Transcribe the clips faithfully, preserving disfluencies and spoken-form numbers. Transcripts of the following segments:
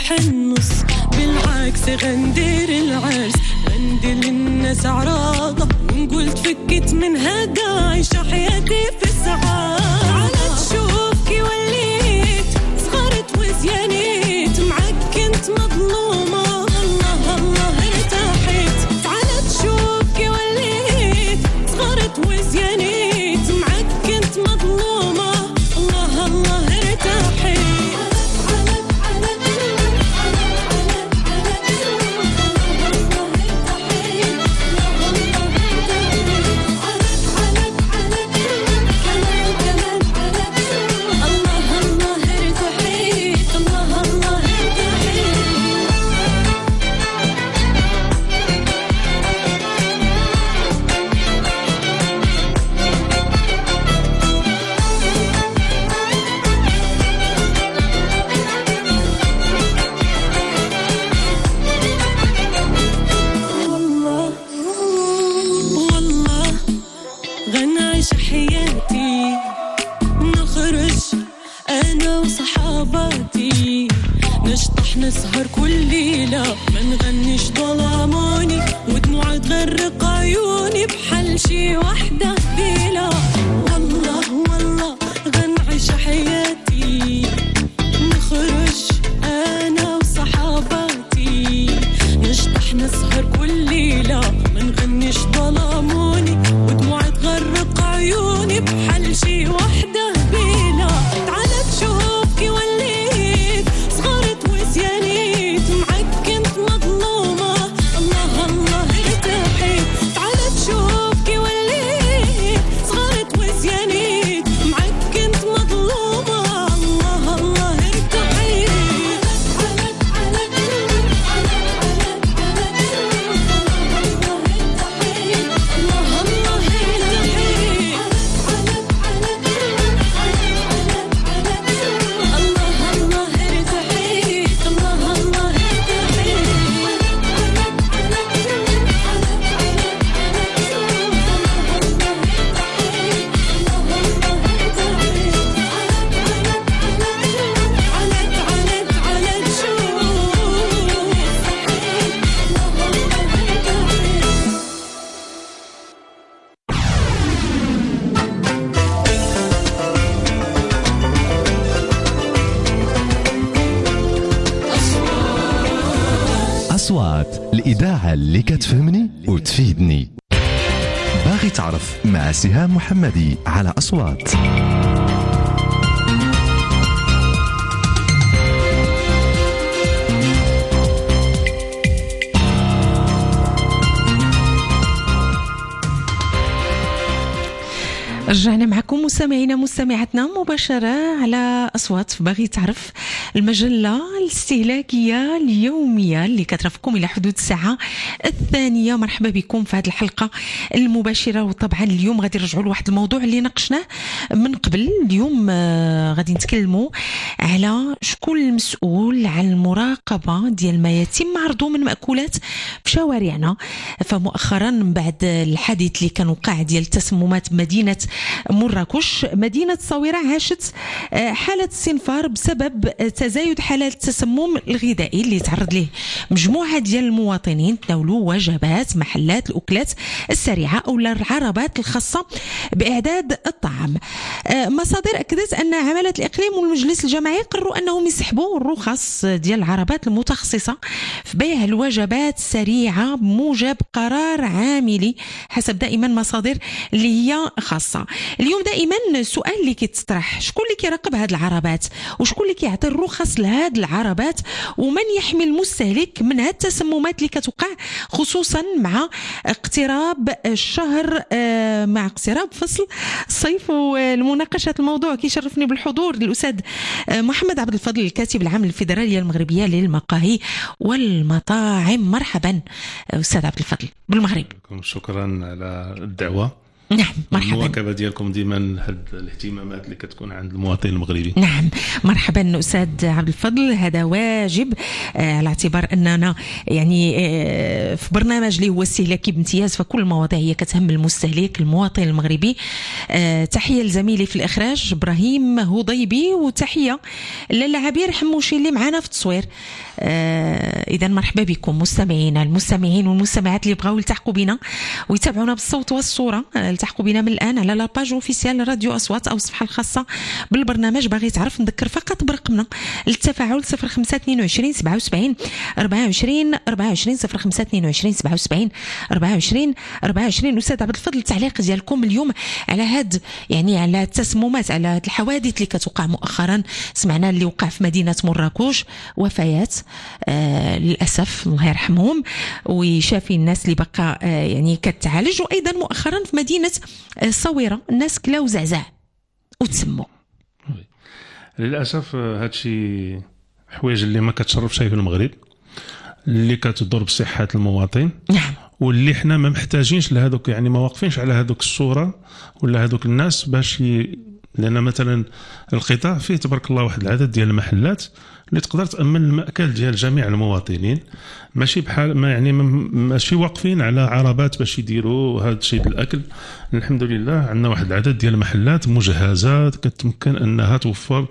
نروح النص، بالعكس غندير العرس، غندير للناس عراضة ونقول تفكت من هدا عيشة حياتي في السعادة. على تشوف كي وليت صغرت وزيانيت، معك كنت مظلومة الله الله ارتاحت. على تشوف كي وليت صغرت وزيانيت، معك كنت مظلومة الله الله ارتاحت. نسهر كل ليلة ما نغنيش ظلاموني، ودموع تغرق عيوني بحل شي وحدة بيلا. والله والله غنعيش حياتي، نخرج أنا وصحاباتي، نشطح نسهر كل ليلة ما نغنيش ظلاموني، ودموع تغرق عيوني بحل شي وحدة بيلا. تعال تشوف كي وليت صغرت وزيانيت، معك كنت مظلومة الله الله ارتاحت. تعال تشوف كي وليت صغرت وزيانيت، معك كنت مظلومة الله الله ارتاحت. أصوات الإذاعة اللي كتفهمني وتفيدني. باغي تعرف مع سهام محمدي على أصوات. رجعنا معكم مستمعينا مستمعاتنا مباشرة على أصوات باغي تعرف، المجلة الاستهلاكية اليومية اللي كترافقكم إلى حدود الساعة الثانية. مرحبا بكم في هذه الحلقة المباشرة. وطبعا اليوم غادي نرجعوا لواحد الموضوع اللي ناقشناه من قبل. اليوم آه غادي نتكلموا على شكون المسؤول عن المراقبة ديال ما يتم عرضه من مأكولات في شوارعنا. فمؤخرا من بعد الحادث اللي كان وقع ديال التسممات مدينة مراكش، مدينة الصويرة عاشت حالة استنفار بسبب تزايد حالات التسمم الغذائي اللي تعرض له مجموعة ديال المواطنين تناولوا وجبات محلات الأكلات السريعة أو العربات الخاصة بإعداد الطعام. مصادر أكدت أن عمالة الإقليم والمجلس الجماعي قرروا أنهم يسحبوا الرخص ديال العربات المتخصصة في بيع الوجبات السريعة بموجب قرار عاملي حسب دائما مصادر اللي هي خاصة. اليوم دائما السؤال اللي كيتطرح، شكون اللي كيراقب هاد العربات وشكون اللي كيعطي الرخص لهاد العربات ومن يحمي المستهلك من هاد التسممات اللي كتوقع خصوصا مع اقتراب الشهر مع اقتراب فصل الصيف. والمناقشة الموضوع كيشرفني بالحضور الأستاذ محمد عبد الفضل الكاتب العام الفيدرالية المغربية للمقاهي والمطاعم. مرحبا أستاذ عبد الفضل بالمغرب. شكرا على الدعوة. نعم مرحبا. المواكبه ديالكم ديما هاد الاهتمامات اللي كتكون عند المواطن المغربي. نعم مرحبا استاذ عبد الفضل، هذا واجب آه على اعتبار اننا يعني آه في برنامج اللي هو استهلاكي بامتياز، فكل المواضيع هي كتهم المستهلك المواطن المغربي. آه تحيه لزميلي في الاخراج ابراهيم هضيبي، وتحيه لاله عبير حموشي اللي معنا في التصوير. آه اذا مرحبا بكم مستمعينا المستمعين والمستمعات اللي بغاو يلتحقوا بنا ويتابعونا بالصوت والصوره. التحقوا بنا من الان على لاباج اوفيسيال راديو اصوات او الصفحه الخاصه بالبرنامج. باغي تعرف نذكر فقط برقمنا للتفاعل صفر خمسة اثنين وعشرين سبعة وسبعين أربعة وعشرين أربعة وعشرين صفر خمسة اثنين وعشرين سبعة وسبعين أربعة وعشرين أربعة وعشرين. استاذ عبد الفضل التعليق ديالكم اليوم على هاد يعني على التسممات على هاد الحوادث اللي كتوقع مؤخرا. سمعنا اللي وقع في مدينه مراكش وفيات آه للاسف الله يرحمهم ويشافي الناس اللي بقى آه يعني كتعالج، وايضا مؤخرا في مدينه الصويره الناس كلاو زعزع وتسموا. للاسف هادشي حوايج اللي ما كتشرفش في المغرب، اللي كتضر بصحه المواطن. نعم. واللي حنا ما محتاجينش لهذوك، يعني ما واقفينش على هذوك الصوره ولا هذوك الناس باش ي... لان مثلا القطاع فيه تبارك الله واحد العدد ديال المحلات اللي تقدر تامن المأكل ديال جميع المواطنين، ماشي بحال ما يعني ماشي واقفين على عربات باش يديروا هذا الشيء الاكل. الحمد لله عندنا واحد العدد ديال المحلات مجهزات كتمكن انها توفر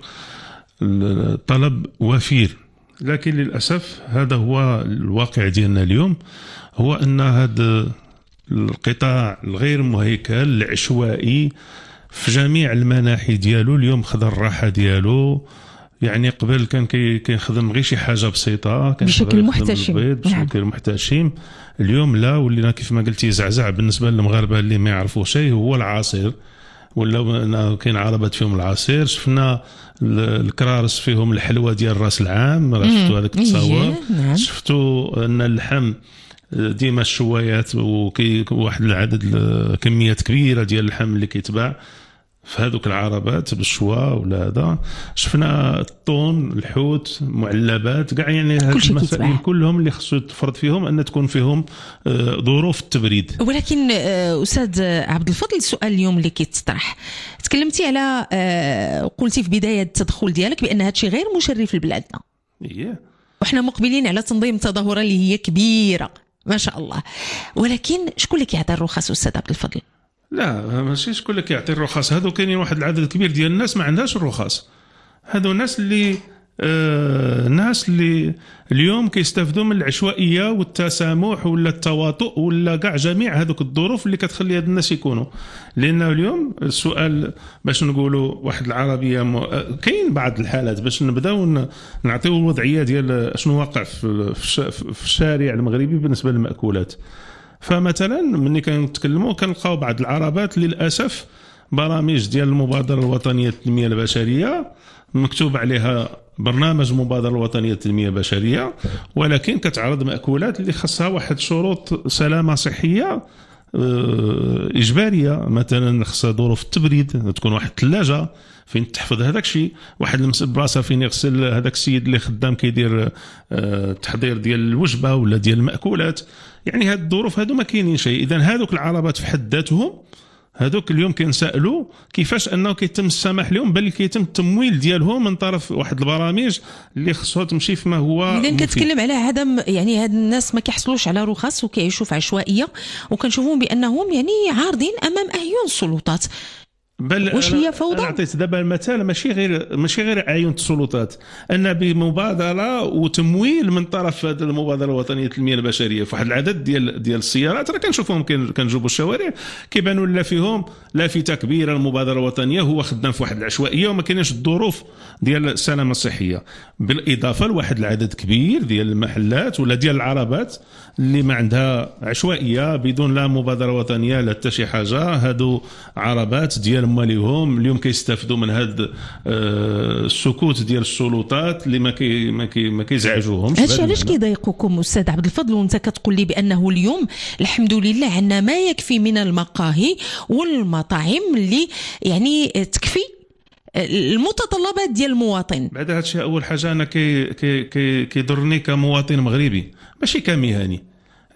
الطلب وفير. لكن للاسف هذا هو الواقع ديالنا اليوم، هو ان هذا القطاع الغير مهيكل العشوائي في جميع المناحي ديالو اليوم خذ الراحه ديالو. يعني قبل كان كيخدم غير شي حاجه بسيطه بشكل محتشم بشكل محتشم. اليوم لا، ولينا كيف ما قلتي زعزع بالنسبه للمغاربه اللي ما يعرفوا شيء هو العصير، ولا كاين عربات فيهم العصير. شفنا الكرارس فيهم الحلوى ديال راس العام، شفتوا هذاك التصاور. نعم. شفتوا ان اللحم ديما الشوايات وكي واحد العدد كميات كبيره ديال اللحم اللي كيتباع في هذوك العربات بالشوا ولا هذا. شفنا الطون الحوت معلبات كاع، يعني هاد المسائل كلهم اللي خصو يتفرض فيهم ان تكون فيهم ظروف التبريد. ولكن استاذ عبد الفضل السؤال اليوم اللي كيتطرح، تكلمتي على قلتي في بدايه التدخل ديالك بان هذا الشيء غير مشرف لبلادنا. اييه، وحنا مقبلين على تنظيم تظاهره اللي هي كبيره ما شاء الله، ولكن شكون اللي كيعطي الرخص استاذ عبد الفضل؟ لا ماشي شكون اللي كيعطي الرخص، هادو كاينين واحد العدد كبير ديال الناس ما عندهاش الرخص. هادو الناس اللي آه ناس اللي اليوم كيستافدوا من العشوائيه والتسامح ولا التواطؤ ولا كاع جميع هذوك الظروف اللي كتخلي هاد الناس يكونوا. لان اليوم السؤال باش نقولوا واحد العربيه م... كاين بعض الحالات باش نبداو نعطيو الوضعيه ديال شنو واقع في, في الشارع المغربي بالنسبه للمأكولات. فمثلا ملي كنتكلموا كنلقاو بعض العربات للاسف برامج ديال المبادره الوطنيه للتنميه البشريه مكتوب عليها برنامج مبادره الوطنيه للتنميه البشريه، ولكن كتعرض مأكولات اللي خاصها واحد شروط سلامه صحيه اجباريه. مثلا خاصها ظروف التبريد، تكون واحد الثلاجه فين تحفظ هذاك الشيء، واحد البلاصه فين يغسل هذاك السيد اللي خدام كيدير التحضير ديال الوجبه ولا ديال المأكولات. يعني هاد الظروف هادو ما كاينين شيء. اذا هذوك العربات في حد ذاتهم هذوك اليوم كنسالوا كيفاش انه كيتم السماح لهم، بل كيتم التمويل ديالهم من طرف واحد البرامج اللي خصها تمشي فيما هو. اذا كتكلم على عدم يعني هاد الناس ما كيحصلوش على رخص وكيعيشوا في عشوائيه، وكنشوفوهم بانهم يعني عارضين امام اعين السلطات. بل واش هي فوضى؟ انا عطيت دابا المثال ماشي غير ماشي غير اعين السلطات، ان بمبادره وتمويل من طرف هذه المبادره الوطنيه للتنميه البشريه في واحد العدد ديال ديال السيارات راه كنشوفهم كنجوبوا الشوارع كيبانوا لا فيهم لافته كبيره المبادره الوطنيه، هو خدام في واحد العشوائيه وما كاينش الظروف ديال السلامه الصحيه، بالاضافه لواحد العدد كبير ديال المحلات ولا ديال العربات اللي ما عندها عشوائيه بدون لا مبادره وطنيه لا حتى شي حاجه. هادو عربات ديال ماليهم اليوم كيستافدوا من هاد السكوت ديال السلطات اللي ما كي ما كي ما كيزعجوهمش. هادشي علاش كيضايقكم استاذ عبد الفضل وانت كتقول لي بانه اليوم الحمد لله عندنا ما يكفي من المقاهي والمطاعم اللي يعني تكفي المتطلبات ديال المواطن. بعد هذا الشيء اول حاجه انا كي كي كيضرني كمواطن مغربي ماشي كمهني.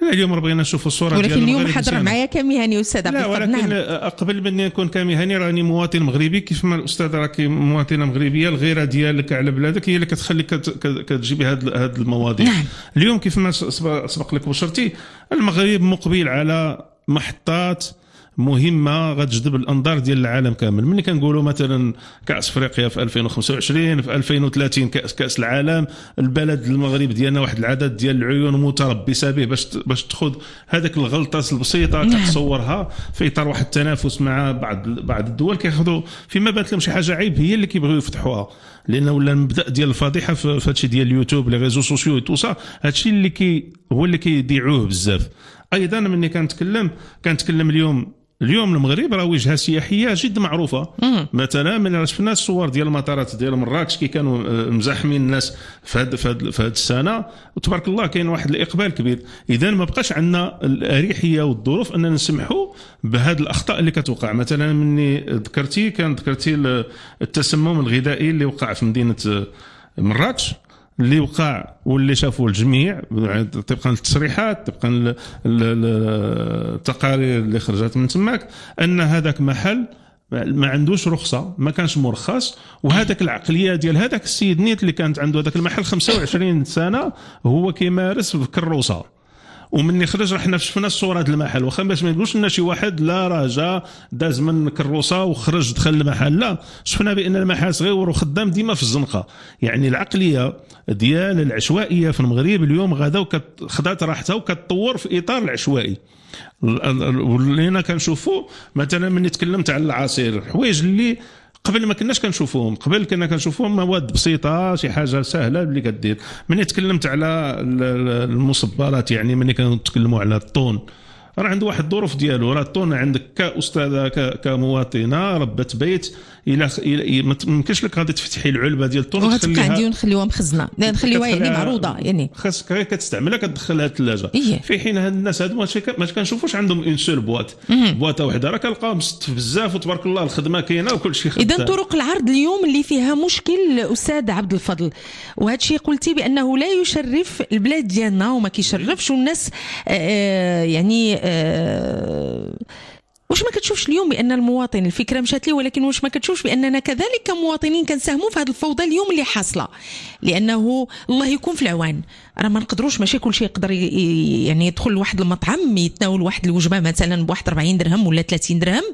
اليوم بغينا نشوفوا الصوره ولكن ديال اليوم حضر معايا كمهني استاذ عبد لا الفضل. ولكن نعم. قبل مني نكون كمهني راني مواطن مغربي كيف ما الاستاذ راكي مواطنه مغربيه. الغيره ديالك على بلادك هي اللي كتخليك كتجيبي هذه هذه المواضيع. نعم. اليوم كيف ما سبق لك بشرتي المغرب مقبل على محطات مهمه غتجذب الانظار ديال العالم كامل. ملي كنقولوا مثلا كاس افريقيا في ألفين وخمسة وعشرين، في ألفين وثلاثين كاس كاس العالم، البلد المغرب ديالنا واحد العدد ديال العيون متربصه به باش باش تاخذ هذاك الغلطه البسيطه كتصورها في اطار واحد التنافس مع بعض بعض الدول كياخذوا فيما بانت لهم شي حاجه عيب هي اللي كيبغيو يفتحوها، لانه ولا المبدا ديال الفضيحه في هادشي ديال اليوتيوب لي ريزو سوسيو تو سا. هادشي اللي كي هو اللي كيذيعوه بزاف. ايضا ملي كنتكلم كنتكلم اليوم اليوم المغرب راه وجهه سياحيه جد معروفه. مم. مثلا من شفنا الصور ديال المطارات ديال مراكش كي كانوا مزاحمين الناس في هذه في هذه السنه، وتبارك الله كاين واحد الاقبال كبير. اذا ما بقاش عندنا الاريحيه والظروف اننا نسمحوا بهذه الاخطاء اللي كتوقع. مثلا مني ذكرتي كان ذكرتي التسمم الغذائي اللي وقع في مدينه مراكش، اللي وقع واللي شافوا الجميع طبقا للتصريحات طبقا للتقارير اللي خرجت من تماك ان هذاك محل ما عندوش رخصه، ما كانش مرخص. وهذاك العقليه ديال هذاك السيد نيت اللي كانت عنده هذاك المحل خمسة وعشرين سنه هو كيمارس في كروسه. ومني خرج رحنا شفنا الصوره ديال المحل، واخا باش ما نقولش لنا شي واحد لا راه جا داز من كروسه وخرج دخل المحل، لا، شفنا بان المحل صغير وخدام ديما في الزنقه. يعني العقليه ديال العشوائيه في المغرب اليوم غدا خدات راحتها وكتطور في اطار العشوائي. ولينا كنشوفوا مثلا من تكلمت على العصير، حوايج اللي قبل ما كناش كنشوفوهم، قبل كنا كنشوفوهم مواد بسيطه شي حاجه سهله اللي كدير. من تكلمت على المصبرات، يعني من كنتكلموا على الطون راه عنده واحد الظروف ديالو. راه الطون عندك كاستاذه كمواطنه ربة بيت الى ما يمكنش لك غادي تفتحي العلبه ديال الطون وتخليها عندي ونخليوها مخزنه، نخليوها يعني معروضه، يعني خاصك غير كتستعملها كتدخلها الثلاجه. إيه؟ في حين هاد الناس هادو ما كنشوفوش عندهم اون سول بواط بواطه وحده، راه كنلقاهم بزاف وتبارك الله الخدمه كاينه وكل شيء خدام. اذا طرق العرض اليوم اللي فيها مشكل استاذ عبد الفضل، وهذا الشيء قلتي بانه لا يشرف البلاد ديالنا وما كيشرفش الناس. آه يعني آه واش ما كتشوفش اليوم بان المواطن الفكره مشات ليه، ولكن واش ما كتشوفش باننا كذلك كمواطنين كنساهموا في هذه الفوضى اليوم اللي حاصله؟ لانه الله يكون في العوان، راه ما نقدروش ماشي كل شيء يقدر يعني يدخل لواحد المطعم يتناول واحد الوجبه مثلا بواحد أربعين درهم ولا ثلاثين درهم.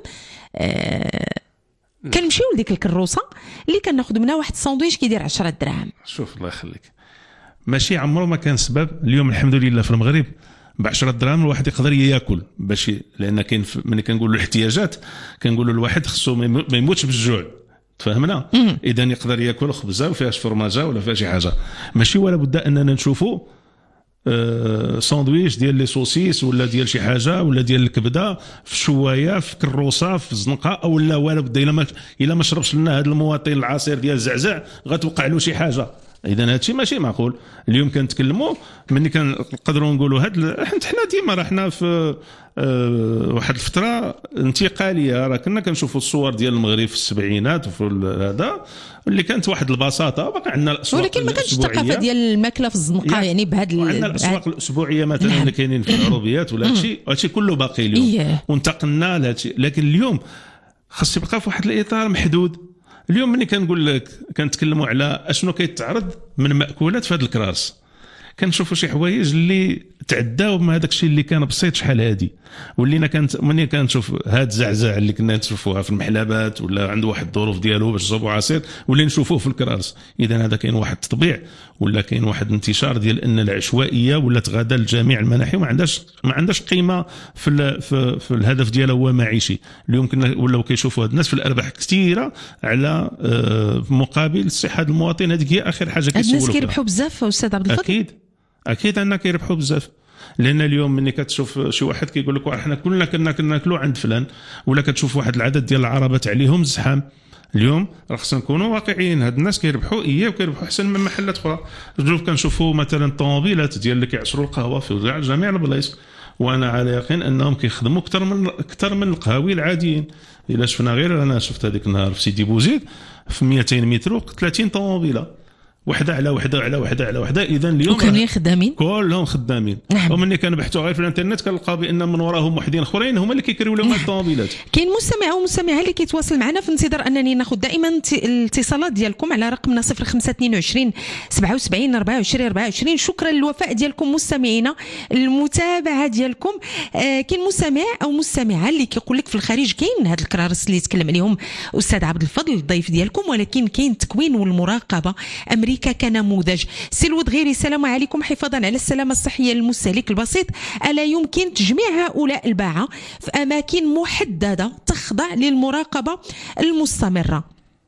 آه كنمشيو لديك الكروسه اللي كناخذ منها واحد الساندويتش كيدير عشرة دراهم. شوف الله يخليك، ماشي عمره ما كان سبب. اليوم الحمد لله في المغرب ب عشرة دراهم الواحد يقدر ياكل باش، لان كاين ملي كنقولوا الاحتياجات كنقولوا الواحد خصو ما يموتش بالجوع، تفهمنا؟ اذا يقدر ياكل خبزه وفيها فرماجه ولا فيها شي حاجه، ماشي ولا بد اننا نشوفوا آه ساندويش ديال لي سوسيس ولا ديال شي حاجه ولا ديال الكبده في شوايه في كروسه في الزنقه او لا ولا بد. الا ما الا ما شربش لنا هذا المواطن العصير ديال الزعزع غتوقع له شي حاجه. اذا هادشي ماشي معقول. اليوم كنتكلموا ملي كنقدروا نقولوا هاد حنا ديما راه حنا في أه واحد الفتره انتقاليه، راه كنا كنشوفوا الصور ديال المغرب في السبعينات وفي هذا اللي كانت واحد البساطه. باقي عندنا الاسواق، ولكن ما كانش الثقافه ديال الماكله في الزنقه يعني بهذا. عندنا الاسواق الاسبوعيه مثلا اللي كاينين في العروبيات ولا هادشي هادشي كله باقي اليوم. إيه. وانتقلنا لهادشي، لكن اليوم خاص يبقى في واحد الاطار محدود. اليوم ملي كنقول لك كنتكلموا على اشنو كيتعرض من ماكولات في هذا الكرارس، كنشوفوا شي حوايج اللي تعداو من هذاك الشيء اللي كان بسيط شحال هادي. ولينا كانت ملي كنشوف هاد الزعزع اللي كنا نشوفوها في المحلبات ولا عنده واحد الظروف ديالو باش يصوبوا عصير واللي نشوفوه في الكرارس، اذا هذا كاين واحد التطبيع ولا كاين واحد انتشار ديال ان العشوائيه ولا تغادى لجميع المناحي وما عندهاش ما عندهاش قيمه في في, في الهدف ديالها هو معيشي. اليوم كنا ولاو كيشوفوا هاد الناس في الارباح كثيره على مقابل الصحه المواطن. هذيك هي اخر حاجه كيسولوا الناس كيربحوا بزاف استاذ عبد الفضل. اكيد اكيد انك كيربحوا بزاف، لان اليوم ملي كتشوف شي واحد كيقول لك احنا كلنا كنا كناكلوا عند فلان، ولا كتشوف واحد العدد ديال العربات عليهم زحام. اليوم راه خصنا نكونوا واقعيين، هاد الناس كيربحوا ايه وكيربحوا احسن من محلات اخرى. نشوف كنشوفوا مثلا الطوموبيلات ديال اللي كيعصروا القهوه في جميع البلايص، وانا على يقين انهم كيخدموا اكثر من اكثر من القهاوي العاديين. الا شفنا غير انا شفت هذيك النهار في سيدي بوزيد في مئتين متر ثلاثين طوموبيله وحده على وحده على وحده على وحده. اذا اليوم وكانوا خدامين كلهم خدامين. نعم. ومني كنبحثوا غير في الانترنت كنلقاو بان من وراهم وحدين اخرين هما اللي كيكريو لهم هاد الطوموبيلات. كاين مستمع او مستمعه اللي كيتواصل معنا في انتظار انني ناخذ دائما الاتصالات ديالكم على رقمنا صفر خمسة اثنين وعشرين سبعة وسبعين أربعة وعشرين أربعة وعشرين. شكرا للوفاء ديالكم مستمعينا، المتابعه ديالكم. آه كاين مستمع او مستمعه اللي كيقول لك في الخارج كاين هاد الكرارس اللي تكلم عليهم استاذ عبد الفضل الضيف ديالكم، ولكن كاين التكوين والمراقبه. امريكا كنموذج. سلوى غيري السلام عليكم. حفاظا على السلامه الصحيه للمستهلك البسيط، الا يمكن تجميع هؤلاء الباعه في اماكن محدده تخضع للمراقبه المستمره؟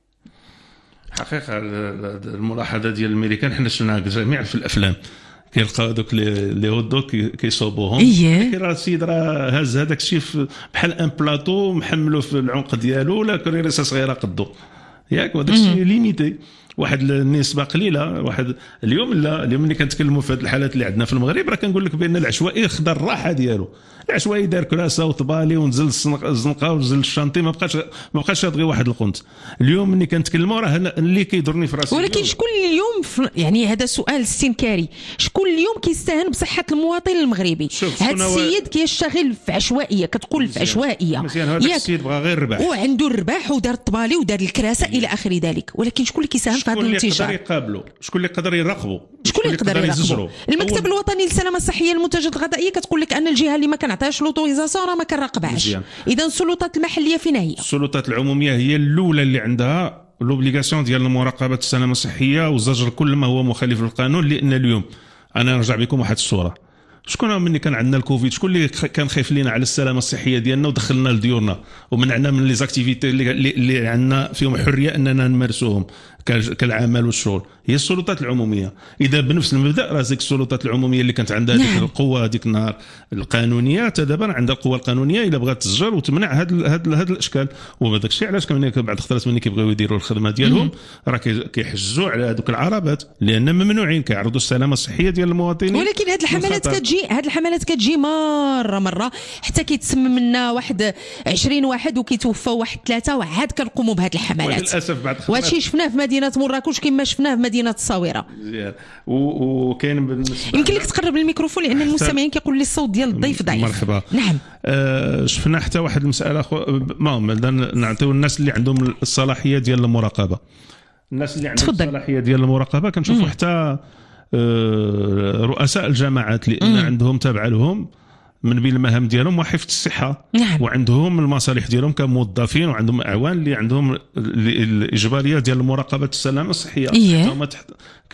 حقيقه الملاحظه ديال الامريكان حنا شفناها جميع في الافلام، كيلقاو هذوك لي هوت دوك كيصوبوهم. إيه. راه السيد راه هز هذاك الشيء بحال ان بلاطو محملو في العنق ديالو ولا كريسه صغيره قدو ياك، وهذاك الشيء ليميتي واحد النسبه قليله. واحد اليوم لا اليوم ملي كنتكلموا في هذه الحالات اللي عندنا في المغرب راه كنقول لك بان العشوائي خدا الراحه ديالو. العشوائي دار كراسه وطبالي ونزل الزنقه ونزل الشانطي، ما بقاش ما بقاش غير واحد القنت. اليوم ملي كنتكلموا راه اللي كيضرني في راسي. ولكن شكون اليوم في يعني هذا سؤال استنكاري، شكون اليوم كيستهان بصحه المواطن المغربي؟ هذا السيد كيشتغل في عشوائيه، كتقول في عشوائيه مزيان. هذا السيد بغى غير الرباح وعنده الرباح ودار الطبالي ودار الكراسه الى اخر ذلك، ولكن شكون اللي كيساهم في هذا الانتشار؟ شكون اللي يقدر يقابلوا؟ شكون اللي يقدر يراقبوا؟ شكون اللي يقدر يراقبوا؟ المكتب الوطني للسلامه الصحيه للمنتجات الغذائيه كتقول لك ان الجهه اللي ما كنعطيهاش لوطوريزاسيون راه ما كنراقبهاش. اذا السلطات المحليه فين هي؟ السلطات العموميه هي الاولى اللي عندها لوبليغاسيون ديال مراقبه السلامه الصحيه والزجر كل ما هو مخالف للقانون. لان اليوم انا نرجع بكم واحد الصوره، شكون مني كان عندنا الكوفيد شكون اللي كان خايف لينا على السلامه الصحيه ديالنا ودخلنا لديورنا ومنعنا من لي زاكتيفيتي اللي, اللي عندنا فيهم حريه اننا نمارسوهم كالعمل والشغل؟ هي السلطات العموميه. اذا بنفس المبدا راه ديك السلطات العموميه اللي كانت عندها ديك القوه هذيك النهار القانونيه دابا عندها القوه القانونيه الا بغات تسجر وتمنع هاد هاد هاد الاشكال. وهذاك الشيء علاش كمان بعد خطرات ملي كيبغيو يديروا الخدمه ديالهم راه كيحجزوا على هذوك العربات لان ممنوعين كيعرضوا السلامه الصحيه ديال المواطنين. ولكن هاد الحملات كتجي هاد الحملات كتجي مره مره حتى كيتسمى منا واحد عشرين واحد وكيتوفاو واحد ثلاثه وعاد كنقوموا بهاد الحملات. للاسف بعد وهادشي شفناه في مدينه مراكش كما شفناه في مدينه الصاوره. مزيان. وكاين بالنسبه يمكن لك تقرب الميكروفون لان المستمعين كيقول لي الصوت ديال الضيف ضعيف. مرحبا. نعم. آه شفنا حتى واحد المساله المهم نعطيو الناس اللي عندهم الصلاحيه ديال المراقبه. الناس اللي عندهم تفضل. الصلاحيه ديال المراقبه كنشوفوا حتى آه رؤساء الجماعات اللي عندهم تابعه لهم من بين المهام ديالهم وحفظ الصحه. نعم. وعندهم المصالح ديالهم كموظفين وعندهم اعوان اللي عندهم الاجباريه ديال مراقبه السلامه الصحيه. هما تحت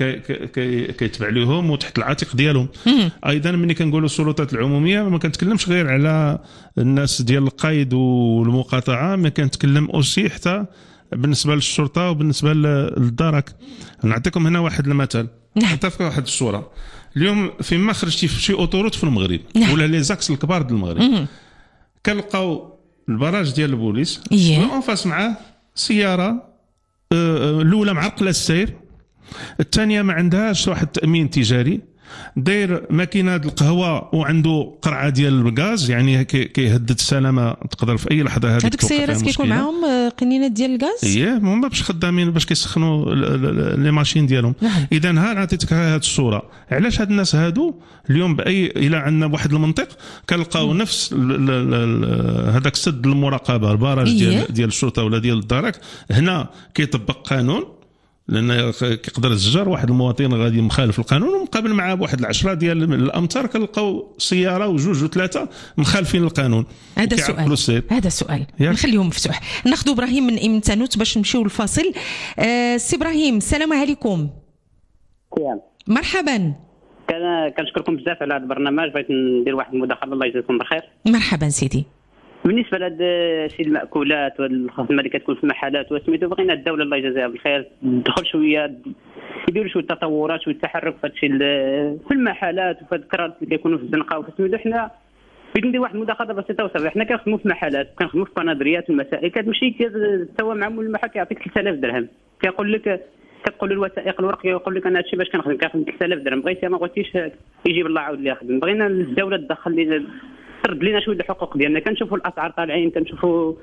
كيتبع لهم وتحت العاتق ديالهم. مم. ايضا ملي كنقولوا السلطات العموميه ما كنتكلمش غير على الناس ديال القيد والمقاطعه، ما كنتكلم اوسي حتى بالنسبه للشرطه وبالنسبه للدرك. نعطيكم هنا واحد المثال. نعم. حتى في واحد الصوره اليوم فيما خرجتي في شي اوتوروت في المغرب. نعم. ولا لي زاكس الكبار ديال المغرب كنلقاو البراج ديال البوليس اون فاس معاه سياره الاولى معرقله السير، الثانيه ما عندهاش واحد التامين تجاري، داير ماكينه القهوه وعنده قرعه ديال الغاز يعني كيهدد السلامه تقدر في اي لحظه هذيك. هذوك السيارات كيكون معاهم قنينات ديال الغاز. اييه هما باش خدامين باش كيسخنوا لي ماشين ديالهم. نعم. اذا ها عطيتك هذه الصوره علاش هاد الناس هادو اليوم باي الى عندنا واحد المنطق كنلقاو نفس هذاك سد المراقبه البراج ديال ديال الشرطه ولا ديال الدرك هنا كيطبق قانون لان كيقدر يزجر واحد المواطن غادي مخالف القانون ومقابل معاه بواحد العشرة ديال الامتار كنلقاو سياره وجوج وثلاثه مخالفين القانون. هذا سؤال هذا سؤال نخليهم مفتوح. ناخذ ابراهيم من امتنوت باش نمشيو للفاصل. آه سي ابراهيم السلام عليكم. سلام. مرحبا. كنشكركم بزاف على هذا البرنامج، بغيت ندير واحد المداخله الله يجزيكم بخير. مرحبا سيدي. بالنسبه لهاد شي المأكولات والخدمه اللي كتكون في المحلات وسميتو بغينا الدوله الله يجزيها بالخير تدخل شويه يديروا شويه تطورات شويه تحرك في هادشي في المحلات وفي الكرات اللي كيكونوا في الزنقه وسميتو. حنا بغيت ندير واحد المداخله بسيطه وصافي. حنا كنخدموا في محلات كنخدموا في قنادريات والمسائل كتمشي تسوى مع مول المحل كيعطيك ثلاثة آلاف درهم كيقول لك كتقول له الوثائق الورق يقول لك انا هادشي باش كنخدم كنخدم ثلاثة آلاف درهم بغيتي ما بغيتيش يجيب الله عاود لي يخدم. بغينا الدوله تدخل لي ترد لنا شويه الحقوق ديالنا. كنشوفوا الاسعار طالعين كنشوفوا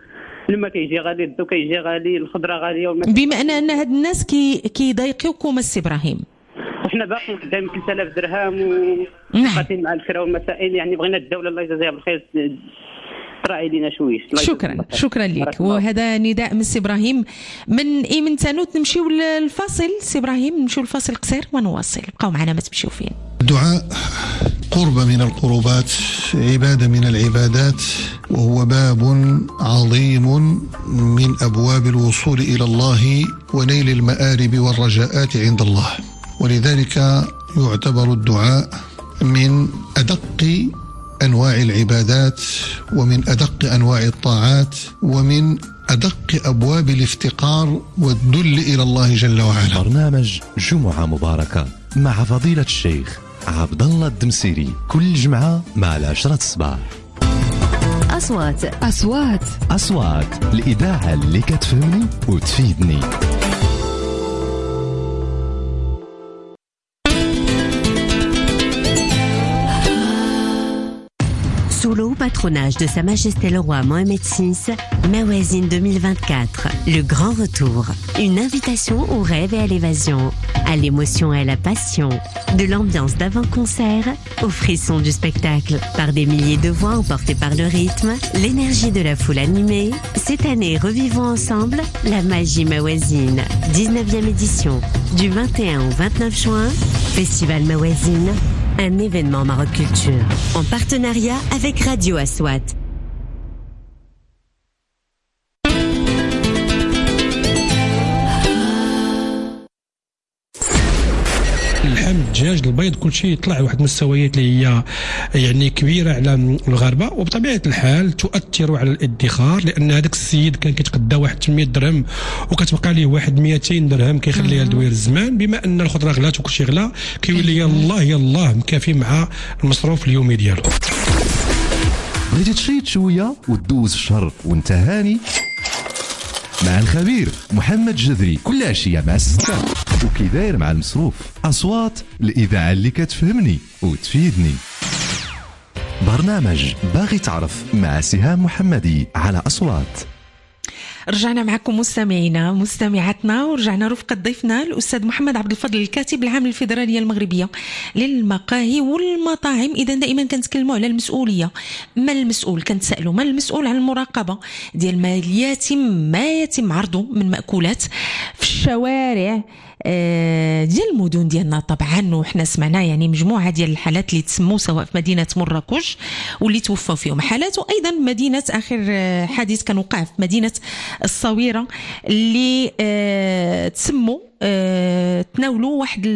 الماء كيجي غالي، الضو كيجي غالي، الخضره غاليه والماء. بما ان ان هاد الناس كي كيضايقوكم السي ابراهيم، وحنا باقيين قدام ثلاثة آلاف درهم نعم. وقاتلين مع الكرا والمسائل، يعني بغينا الدوله الله يجازيها بالخير تراعي لينا شويش. شكرا شكرا لك. وهذا نداء من سي ابراهيم من ايمن تانوت. نمشيو للفاصل سي ابراهيم، نمشيو للفاصل قصير ونواصل، بقاو معنا ما تمشيو فين. الدعاء قربة من القربات، عبادة من العبادات، وهو باب عظيم من أبواب الوصول إلى الله ونيل المآرب والرجاءات عند الله، ولذلك يعتبر الدعاء من أدق أنواع العبادات ومن أدق أنواع الطاعات ومن أدق أبواب الافتقار والدل إلى الله جل وعلا. برنامج جمعة مباركة مع فضيلة الشيخ عبد الله الدمسيري كل جمعة مع العشرة الصباح. أصوات أصوات أصوات الإذاعة اللي كتفهمني وتفيدني. Sous le haut patronage de Sa Majesté le Roi Mohamed six, Mawazine deux mille vingt-quatre, le grand retour. Une invitation au rêve et à l'évasion, à l'émotion et à la passion, de l'ambiance d'avant-concert au frisson du spectacle. Par des milliers de voix emportées par le rythme, l'énergie de la foule animée, cette année revivons ensemble la magie Mawazine. dix-neuvième édition, du vingt et un au vingt-neuf juin, Festival Mawazine. Un événement Maroc Culture, en partenariat avec Radio Aswat. اللحم الدجاج البيض كل شيء يطلع لواحد المستويات اللي هي يعني كبيره على الغربه، وبطبيعه الحال تؤثر على الادخار، لان هذاك السيد كان كيتقدى واحد ثمانمائة درهم وكتبقى ليه واحد مئتين درهم كيخليها لدوير الزمان. بما ان الخضره غلات وكل شيء غلا كيولي يلاه يلاه مكافي مع المصروف اليومي ديالو. بغيتي تشيط شويه وتدوز الشهر وانت هاني مع الخبير محمد جذري كل عشيه مع الستة، وكي داير مع المصروف. أصوات الإذاعة اللي كتفهمني وتفيدني. برنامج باغي تعرف مع سهام محمدي على أصوات. رجعنا معكم مستمعينا مستمعاتنا، ورجعنا رفقة ضيفنا الأستاذ محمد عبد الفضل الكاتب العام للفيدرالية المغربية للمقاهي والمطاعم. إذا دائما كنتكلموا على المسؤولية، ما المسؤول؟ كنتسألوا ما المسؤول عن المراقبة ديال ما يتم ما يتم عرضه من مأكولات في الشوارع ديال المدن ديالنا. طبعا وحنا سمعنا يعني مجموعه ديال الحالات اللي تسموا سواء في مدينه مراكش واللي توفوا فيهم حالات، وايضا مدينه اخر حادث كان وقع في مدينه الصويره اللي تسموا تناولوا واحد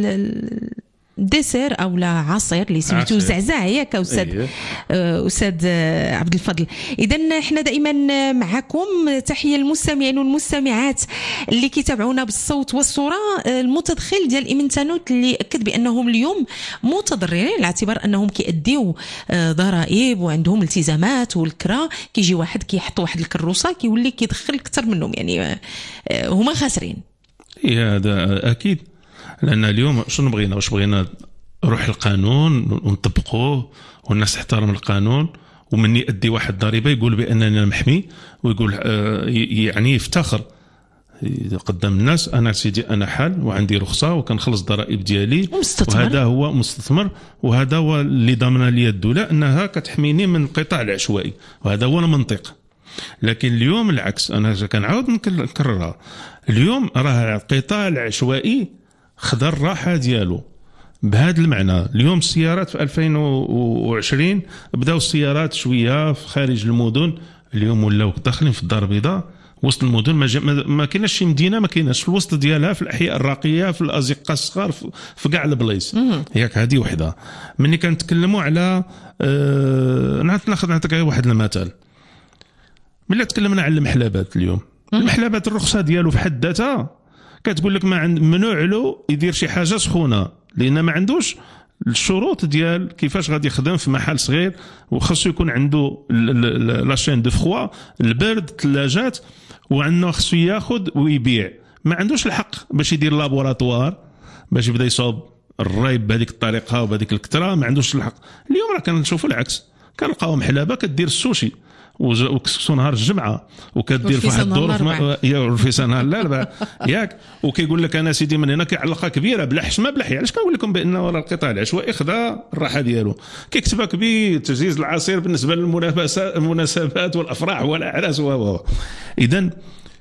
ديسير او لا عصير اللي سميتو زعزع ياك استاذ أيه. استاذ عبد الفضل. اذا احنا دائما معكم. تحيه للمستمعين والمستمعات اللي كيتابعونا بالصوت والصوره. المتدخل ديال ايمن تانوت اللي اكد بانهم اليوم متضررين على اعتبار انهم كيأديو ضرائب وعندهم التزامات، والكرا كيجي واحد كيحط واحد الكروسه كيولي كيدخل اكثر منهم، يعني هما خاسرين. هذا اكيد، لأن اليوم شنو بغينا؟ واش بغينا نروح القانون ونطبقوه والناس تحترم القانون، ومن يأدي واحد ضريبة يقول بأننا محمي ويقول يعني يفتخر قدام الناس أنا سيدي أنا حال وعندي رخصة وكنخلص ضرائب ديالي، وهذا هو مستثمر، وهذا هو اللي ضامنه لي الدولة أنها كتحميني من القطاع العشوائي، وهذا هو المنطق. لكن اليوم العكس، أنا كنعاود نكررها، اليوم راه القطاع العشوائي خذا الراحة ديالو بهذا المعنى. اليوم السيارات في ألفين وعشرين بداو السيارات شوية في خارج المدن، اليوم ولاو داخلين في الدار البيضاء وسط المدن. ما, ما كايناش شي مدينة ما كايناش في الوسط ديالها، في الأحياء الراقية، في الأزقة الصغار، في كاع البلايص. ياك هذه وحدة. مني كنتكلموا على أه ناخذ نعطيك واحد المثال. ملي تكلمنا على المحلبات اليوم، المحلبات الرخصة ديالو في حد ذاتها كتقول لك ما عند ممنوع له يدير شي حاجه سخونه، لان ما عندوش الشروط ديال كيفاش غادي يخدم في محل صغير، وخاصو يكون عنده لاشين دو فخوا البرد الثلاجات، وعنده خاصو ياخذ ويبيع. ما عندوش الحق باش يدير لابوراتوار باش يبدا يصوب الريب بهذيك الطريقه وبهذيك الكثره، ما عندوش الحق. اليوم راه كنشوفوا العكس، كنلقاو محلبه كدير السوشي وكسكسو نهار الجمعه وكدير في واحد الظروف الرفيسه نهار الاربعاء ياك، وكيقول لك انا سيدي من هنا كيعلقها كبيره بلا حشمه بلا حياه. علاش كنقول لكم بان ولا القطاع العشوائي خدا الراحه ديالو، كيكتبها كبير تجهيز العصير بالنسبه للمنافسات المناسبات والافراح والاعراس و اذا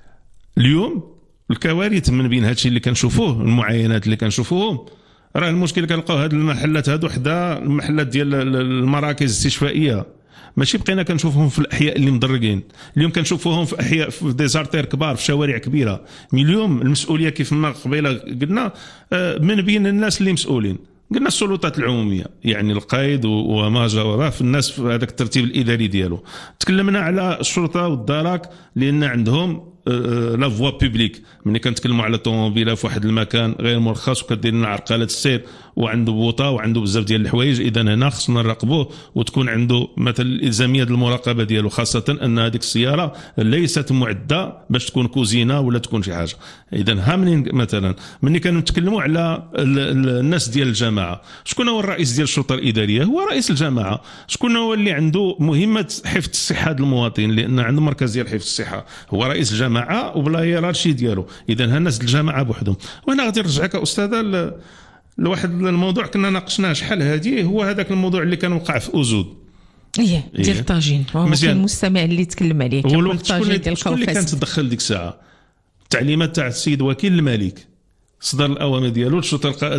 اليوم الكوارث من بين هادشي اللي كنشوفوه، المعاينات اللي كنشوفوهم، راه المشكل كنلقاو هاد المحلات هادو حدا المحلات ديال المراكز الاستشفائيه، ماشي بقينا كنشوفوهم في الاحياء اللي مدرقين. اليوم كنشوفوهم في احياء في ديزارتير كبار في شوارع كبيره. من اليوم المسؤوليه كيف ما قبيله قلنا من بين الناس اللي مسؤولين، قلنا السلطات العموميه يعني القائد وما جاوره في الناس في هذاك الترتيب الاداري ديالو. تكلمنا على الشرطه والدرك لان عندهم لا فوا بوبليك، ملي كنتكلموا على طوموبيله في واحد المكان غير مرخص وكدير لنا عرقله السير وعنده بوطه وعنده بزاف ديال الحوايج، اذا هنا خصنا نراقبوه وتكون عنده مثلا الالزاميه ديال المراقبه ديالو، خاصه ان هذيك السياره ليست معده باش تكون كوزينه ولا تكون شي حاجه. اذا ها منين مثلا ملي كانوا نتكلموا على الناس ديال الجماعه، شكون هو الرئيس ديال الشرطه الاداريه؟ هو رئيس الجماعه. شكون هو اللي عنده مهمه حفظ الصحه ديال المواطن؟ لان عنده مركز ديال حفظ الصحه، هو رئيس الجماعه وبلا هيرارشي ديالو. اذا هالناس الجماعه بوحدهم. وانا غادي نرجعك استاذه لواحد الموضوع كنا ناقشناه شحال هذه، هو هذاك الموضوع اللي كان وقع في اوزود ايه ديال الطاجين، هو المستمع اللي تكلم عليه كيقول الطاجين ديال الخوفاس. اللي كانت تدخل ديك الساعه التعليمات تاع السيد وكيل الملك، صدر الاوامر ديالو الشرطه الق...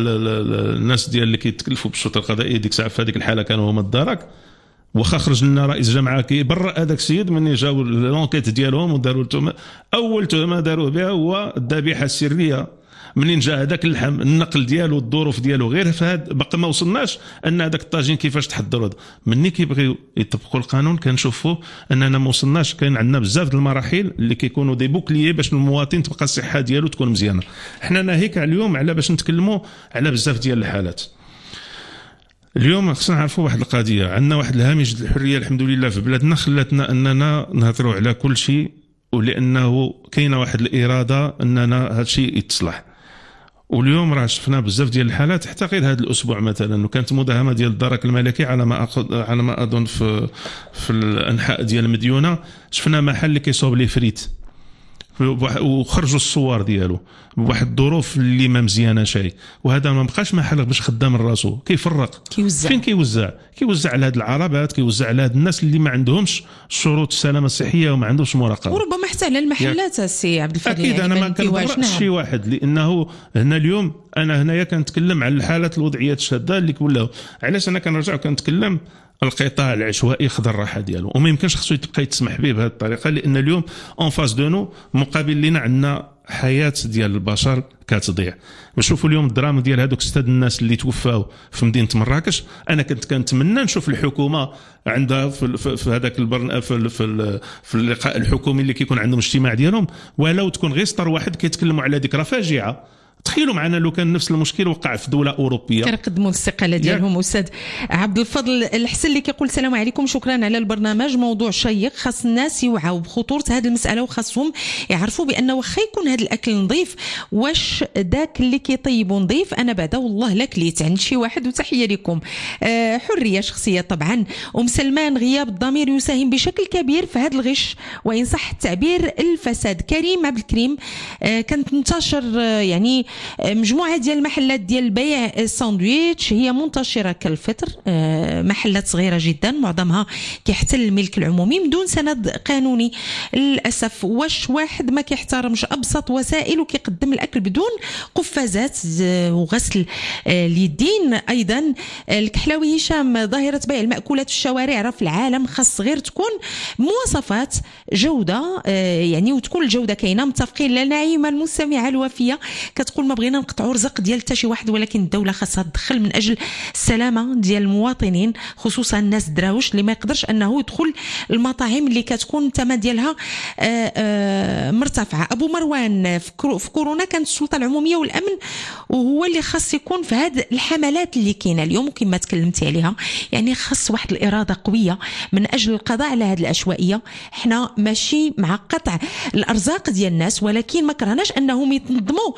الناس ديال اللي كيتكلفوا بالشرطه القضائيه ديك الساعه في هذيك الحاله كانوا هما الدرك. واخا خرج لنا رئيس الجامعه كيبرأ هذاك السيد من جاوا لونكيت ديالهم وداروا التهمه. اول تهمه داروا بها هو الذبيحه السريه. منين جا هذاك اللحم النقل ديالو الظروف ديالو غير فهاد باقي ما وصلناش ان هذاك الطاجين كيفاش تحضروا. مني كيبغيو يطبقوا القانون كنشوفوا اننا ما وصلناش. كاين عندنا بزاف د المراحل اللي كيكونوا دي بوكليي باش المواطن تبقى الصحه ديالو تكون مزيانه. حنا ناهيك اليوم على باش نتكلموا على بزاف ديال الحالات. اليوم خصنا نعرفوا واحد القضيه، عندنا واحد الهامش ديال الحريه الحمد لله في بلادنا خلاتنا اننا نهضروا على كل شيء، ولانه كاينه واحد الاراده اننا هذا الشيء يتصلح. واليوم راه شفنا بزاف ديال الحالات، حتى غير هذا الاسبوع مثلا وكانت مداهمه ديال الدرك الملكي على ما أخذ على ما اظن في في الانحاء ديال المديونه، شفنا محل اللي كيصوب لي فريت وخرجوا الصور ديالو بواحد الظروف اللي ما مزيانه شيء. وهذا ما بقاش محل باش خدام راسو، كيفرق كيوزع. فين كيوزع؟ كيوزع على هاد العربات، كيوزع على هاد الناس اللي ما عندهمش شروط السلامه الصحيه وما عندهمش مراقبه، وربما حتى على المحلات السي عبد الفتاح. اكيد يعني انا ما كنبرأش شي واحد، لانه هنا اليوم انا هنايا كنتكلم على الحالات الوضعيات الشاده اللي كلها. علاش انا كنرجع وكنتكلم القطاع العشوائي خذ الراحه ديالو وما يمكنش خصو يبقى يتسمح به بهذه الطريقه، لان اليوم اون فاس دو نو مقابل لنا عندنا حياه ديال البشر كتضيع. نشوفوا اليوم الدراما ديال هذوك ستة الناس اللي توفاو في مدينه مراكش. انا كنت كنتمنى نشوف الحكومه عندها في, في, في هذاك البرن في, في, في اللقاء الحكومي اللي كيكون عندهم اجتماع ديالهم، ولو تكون غير سطر واحد كيتكلموا على ذكرى فاجعه. تخيلوا معنا لو كان نفس المشكل وقع في دوله اوروبيه كنقدموا الاستقاله ديالهم. استاذ عبد الفضل الحسن اللي كيقول السلام عليكم، شكرا على البرنامج، موضوع شيق، خاص الناس يوعوا بخطوره هذه المساله وخاصهم يعرفوا بان واخا يكون هذا الاكل نظيف، واش ذاك اللي كيطيبوا نظيف؟ انا بعدا والله لا كليت عند شي واحد. وتحيه لكم. أه حريه شخصيه طبعا. ام سلمان، غياب الضمير يساهم بشكل كبير في هذا الغش وان صح التعبير الفساد. كريم عبد الكريم، أه كانت منتشر أه يعني مجموعه ديال المحلات ديال بيع الساندويتش هي منتشره كالفطر، محلات صغيره جدا معظمها كيحتل الملك العمومي بدون سند قانوني للاسف. واش واحد ما كيحترمش ابسط وسائل وكيقدم الاكل بدون قفازات وغسل اليدين؟ ايضا الكحلاوي هشام، ظاهره بيع المأكولات في الشوارع راه في العالم خاص غير تكون مواصفات جوده يعني وتكون الجوده كاينه. متفقين. لنعيمه المستمعه الوفيه كتقول ما بغينا نقطعوا رزق ديال حتى شي واحد، ولكن الدوله خاصها تدخل من اجل السلامه ديال المواطنين، خصوصا الناس الدراوش اللي ما يقدرش انه يدخل المطاعم اللي كتكون الثمن ديالها آآ آآ مرتفعه. ابو مروان، في كورونا كانت السلطه العموميه والامن وهو اللي خاص يكون في هذه الحملات اللي كاينه اليوم وكما تكلمتي عليها، يعني خاص واحد الاراده قويه من اجل القضاء على هذه العشوائيه. احنا ماشي مع قطع الارزاق ديال الناس، ولكن ما كرهناش انهم يتنظموا، لان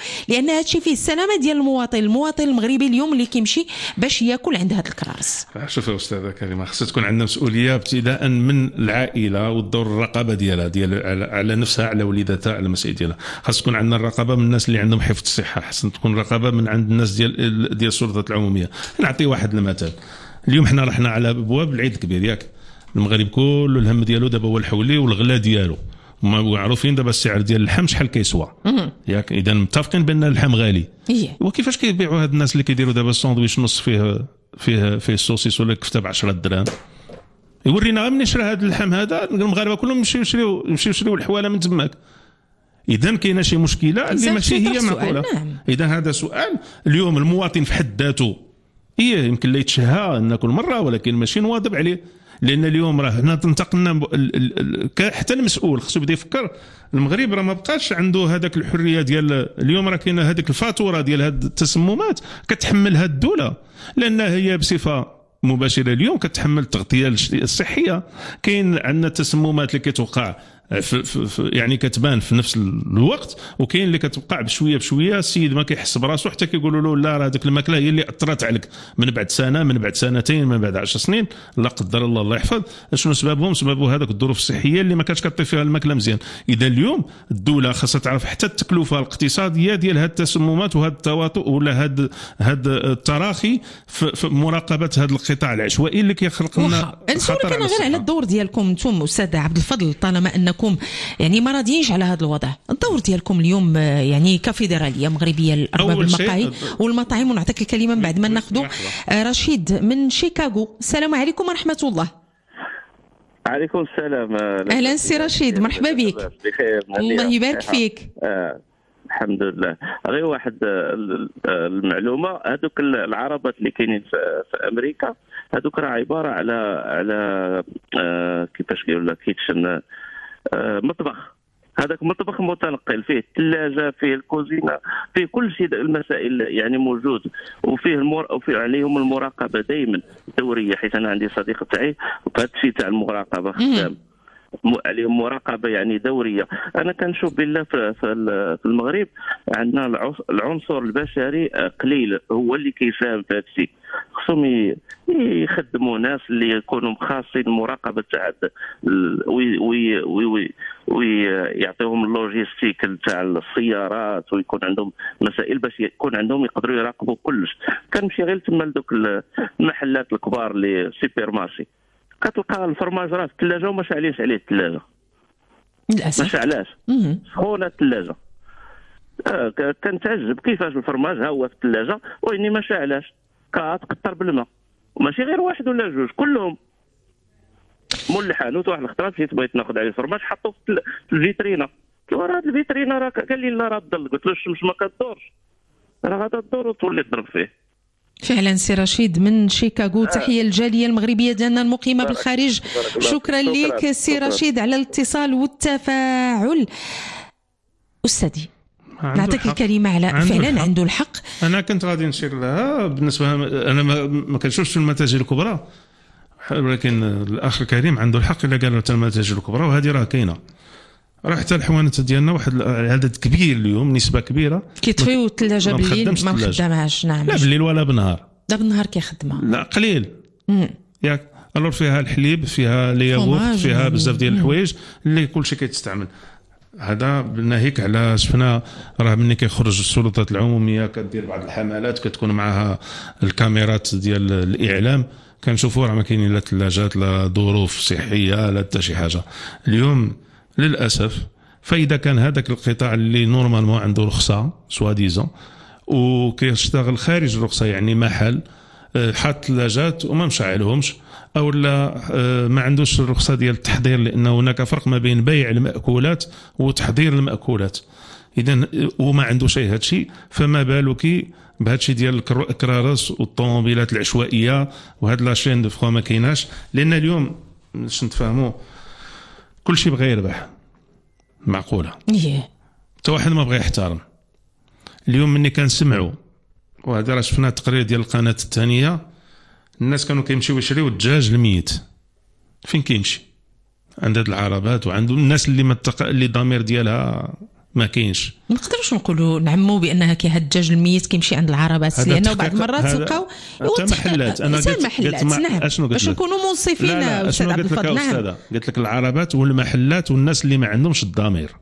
لان هادشي فيه السلامه ديال المواطن المواطن المغربي اليوم اللي كيمشي باش ياكل عند هاد الكرارس. شوف يا استاذه كريمه، خصها تكون عندنا مسؤوليه ابتداء من العائله والدور الرقابه ديالها ديال على نفسها، على وليداتها، على المسائل ديالها. خاص تكون عندنا الرقابه من الناس اللي عندهم حفظ الصحه، خصنا تكون الرقابه من عند الناس ديال ديال السلطات العموميه. نعطي واحد المثال. اليوم حنا رحنا على ابواب العيد الكبير، ياك المغرب كله الهم ديالو دابا هو الحولي والغلا ديالو، معروفين دابا السعر ديال اللحم شحال كيسوى، ياك اذا متفقين بان اللحم غالي. وكيفاش كيبيعوا هاد الناس اللي كيديروا دابا الساندويتش نص فيه فيه فيه السوسيس ولا الكفته ب عشرة دراهم؟ يورينا غير منين شرا هذا اللحم هذا، المغاربه كلهم يمشيو يشريو يمشيو يشريو الحواله من تماك. اذا كاينه شي مشكله اللي ماشي هي معقوله. اذا هذا سؤال اليوم المواطن في حد ذاته ايه يمكن لا يتشهى ان كل مره، ولكن ماشي نواظب عليه. لان اليوم راه هنا انتقلنا حتى المسؤول خصو يبدا يفكر. المغرب راه ما بقاش عنده هذاك الحريه ديال اليوم، راه كاينه هذيك الفاتوره ديال هاد التسممات كتحملها الدوله، لان هي بصفه مباشره اليوم كتحمل التغطيه الصحيه. كاين عندنا التسممات اللي كتوقع في في يعني كتبان في نفس الوقت، وكاين اللي كتوقع بشويه بشويه. السيد ما كيحس براسو حتى كيقولوا له لا راه هذيك الماكله هي اللي اثرت عليك من بعد سنه، من بعد سنتين، من بعد عشر سنين، لا قدر الله الله يحفظ. شنو سببهم؟ سببوا هذاك الظروف الصحيه اللي ما كانتش كطيب فيها الماكله مزيان. اذا اليوم الدوله خاصها تعرف حتى التكلفه الاقتصاديه ديال هذه التسممات وهذا التواطؤ ولا هذا هذا التراخي في, في مراقبه هذا القطاع العشوائي اللي كيخلق لنا خطر. كان غير على الدور ديالكم انتم استاذ عبد الفضل، طالما انكم يعني ما راضيينش على هذا الوضع، الدور ديالكم اليوم يعني كفيدراليه مغربيه لارباب المقاهي والمطاعم. ونعطيك الكلمه من بعد ما ناخذوا رشيد من شيكاغو. السلام عليكم ورحمه الله. عليكم السلام. اهلا سي رشيد، مرحبا بك. بخير، الله يبارك فيك. آه. الحمد لله. غير واحد المعلومه، هذوك العربات اللي كاينين في امريكا هذوك راه عباره على على آه كيفاش كيقول لك كيتشن آه مطبخ. هذاك مطبخ متنقل، فيه الثلاجه، فيه الكوزينه، فيه كل شيء المسائل يعني موجود، وفيه المر... وفيه عليهم المراقبه دائما دوريه. حيث انا عندي صديق تاعي وفي هذا الشيء تاع المراقبه خدام عليهم مراقبه يعني دوريه. انا كنشوف بالله في في المغرب عندنا العنصر البشري قليل هو اللي كيساهم في هذا الشيء. خصهم يخدموا ناس اللي يكونوا مخاصين المراقبه تاع ويعطيهم اللوجيستيك تاع السيارات، ويكون عندهم مسائل باش يكون عندهم يقدروا يراقبوا كلش. كنمشي غير تما لذوك المحلات الكبار اللي سوبر مارشي، كتلقى الفرماج راه في الثلاجه وما شاعلينش عليه الثلاجه للاسف، ما شعلاش سخونه الثلاجه. آه كنتعجب كيفاش الفرماج ها هو في الثلاجه واني ما شعلاش، كتقطر بالماء. وماشي غير واحد ولا جوج، كلهم. مول الحانوت واحد الخطره مشيت بغيت ناخذ عليه الفرماج، حطوه في الفيترينا. قلت له راه هاد الفيترينا راه قال لي لا راه الظل. قلت له الشمس ما كدورش، راه غادا تدور وتولي تضرب فيه. فعلا سي رشيد من شيكاغو. تحيه للجاليه المغربيه ديالنا المقيمه بالخارج. شكرا لك سي رشيد على الاتصال والتفاعل. استاذي نعطيك الكلمه على فعلا عنده, عنده الحق. انا كنت غادي نشير لها بالنسبه، انا ما, ما كنشوفش المتاجر الكبرى، ولكن الاخ الكريم عنده الحق الا قال المتاجر الكبرى، وهذه راه كاينه. راه حتى الحوانت ديالنا واحد العدد كبير اليوم، نسبه كبيره كيطفيو الثلاجه بالليل ما مخدمهاش. نعم، لا بالليل ولا بالنهار، لا بالنهار كيخدمها، لا قليل. ياك الور فيها الحليب، فيها الياغورت، فيها بزاف ديال الحوايج اللي كلشي كيتستعمل. هذا ناهيك على شفنا راه ملي كيخرج السلطات العموميه كدير بعض الحملات كتكون معها الكاميرات ديال الاعلام، كنشوفوا راه ما كاينين لا ثلاجات لا ظروف صحيه لا حتى شي حاجه. اليوم للاسف فاذا كان هذاك القطاع اللي نورمالمون عنده رخصه سوا ديزون وكيشتغل خارج الرخصه، يعني محل حاط ثلاجات وما مشعلهمش، او لا ما عندوش الرخصه ديال التحضير، لان هناك فرق ما بين بيع المأكولات وتحضير المأكولات. اذا وما عندوش اي هادشي، فما بالك بهادشي ديال الكرارس والطوموبيلات العشوائيه وهاد لاشين دو فخوا ما كايناش. لان اليوم باش نتفاهموا كلشي بغى يربح، معقوله حتى واحد ما بغى يحترم. اليوم مني كنسمعوا، وهذا راه شفنا تقرير ديال القناه الثانيه، الناس كانوا كيمشيو يشريو الدجاج الميت. فين كيمشي؟ عند هاد العربات وعند الناس اللي متق... اللي الضمير ديالها ما كاينش. ما نقدروش نقولوا نعموا بانها كي هاد الدجاج الميت كيمشي عند العربات لانه بعض المرات تلقاو حتى محلات. انا قلت محلات نعم اشنو قلت باش نكونوا منصفين. لا لا اشنو قلت لك استاذه؟ قلت لك العربات والمحلات والناس اللي ما عندهمش الضمير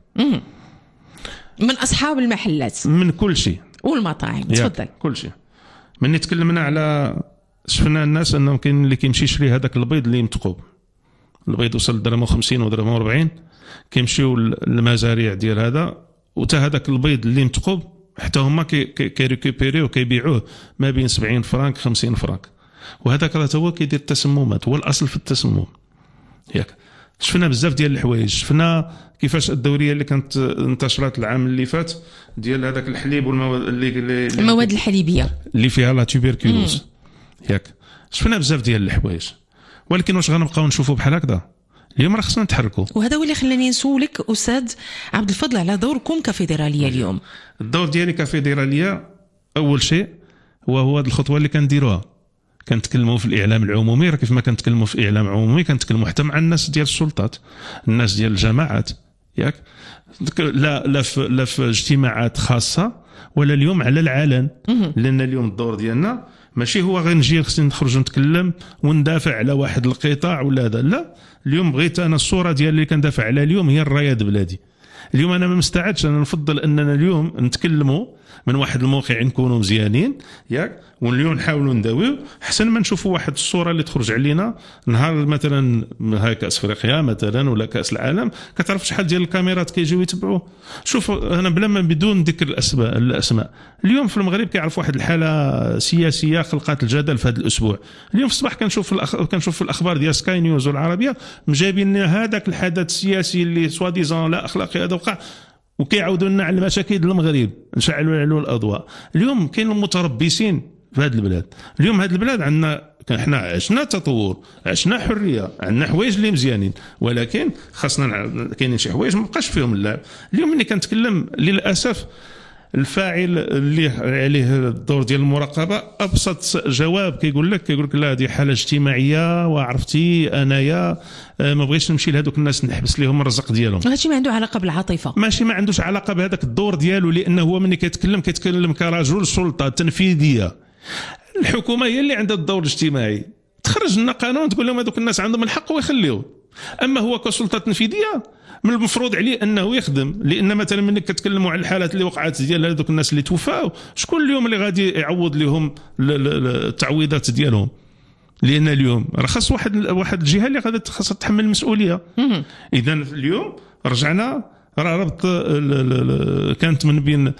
من اصحاب المحلات من كل شيء والمطاعم. تفضل. كل شيء. مني تكلمنا على شفنا الناس انهم كاين اللي كيمشي يشري هذاك البيض اللي متقوب، البيض وصل درهم وخمسين ودرهم وأربعين، كيمشيو للمزاريع ديال هذا وتا هذاك البيض اللي متقوب حتى هما كيريكوبيريو كيبيعوه ما بين سبعين فرانك خمسين فرانك، وهذاك راه هو كيدير التسممات، هو الاصل في التسمم. ياك شفنا بزاف ديال الحوايج، شفنا كيفاش الدوريه اللي كانت انتشرت العام اللي فات ديال هذاك الحليب والمواد اللي المواد الحليبيه اللي فيها لا تيبركلوز. ياك شفنا بزاف ديال الحوايج، ولكن واش غنبقاو نشوفوا بحال هكذا؟ اليوم راه خصنا نتحركوا. وهذا هو اللي خلاني نسولك استاذ عبد الفضل على دوركم كفيدراليه اليوم. الدور ديالي كفيدراليه اول شيء وهو هذه الخطوه اللي كنديروها، كنتكلموا في الاعلام العمومي، راه كيف ما كنتكلموا في اعلام عمومي كنتكلموا حتى مع الناس ديال السلطات، الناس ديال الجماعات. ياك لا لا في لا في اجتماعات خاصه ولا اليوم على العلن، لان اليوم الدور ديالنا ماشي هو غير نجي خصني نخرج نتكلم وندافع على واحد القطاع ولا هذا، لا. اليوم بغيت انا الصوره ديال اللي كندافع عليها اليوم هي الرايه د بلادي. اليوم انا ما مستعدش، انا نفضل اننا اليوم نتكلموا من واحد الموقع نكونوا مزيانين ياك، واليوم نحاولوا نداويو احسن ما نشوفوا واحد الصوره اللي تخرج علينا نهار مثلا هاي كاس افريقيا مثلا ولا كاس العالم، كتعرف شحال ديال الكاميرات كيجيو يتبعوا. شوف انا بلا ما بدون ذكر الاسماء الاسماء اليوم في المغرب كيعرف واحد الحاله سياسيه خلقت الجدل في هذا الاسبوع. اليوم في الصباح كنشوف في الأخ... كنشوف في الاخبار ديال سكاي نيوز والعربيه مجايبين هذاك الحدث السياسي اللي سوا ديزون لا اخلاقي هذا وقع، وكيعاودوا لنا على المشاكل ديال المغرب، نشعلوا على الاضواء. اليوم كاين المتربصين في هذه البلاد. اليوم هذه البلاد عندنا حنا عشنا تطور، عشنا حريه، عندنا حوايج اللي مزيانين، ولكن خاصنا كاينين شي حوايج ما بقاش فيهم اللعب. اليوم ملي كنتكلم للاسف الفاعل اللي عليه الدور ديال المراقبه ابسط جواب كيقول لك كيقول لك لا هذه حاله اجتماعيه وعرفتي انايا ما بغيتش نمشي لهذوك الناس نحبس لهم الرزق ديالهم. هادشي ما عنده علاقه بالعاطفه، ماشي ما عندوش علاقه بهذاك الدور ديالو، لانه هو ملي كيتكلم كيتكلم كرجل سلطه تنفيذيه. الحكومه هي اللي عندها الدور الاجتماعي، تخرج لنا قانون تقول لهم هذوك الناس عندهم الحق ويخليوه. اما هو كسلطه تنفيذيه من المفروض عليه انه يخدم، لان مثلا ملي كتكلموا على الحالات اللي وقعت ديال هذوك الناس اللي توفاو، شكون اليوم اللي غادي يعوض لهم التعويضات ديالهم؟ لان اليوم راه خاص واحد واحد الجهه اللي غادي خاصها تحمل المسؤوليه. اذا اليوم رجعنا راه ربط كانت من بين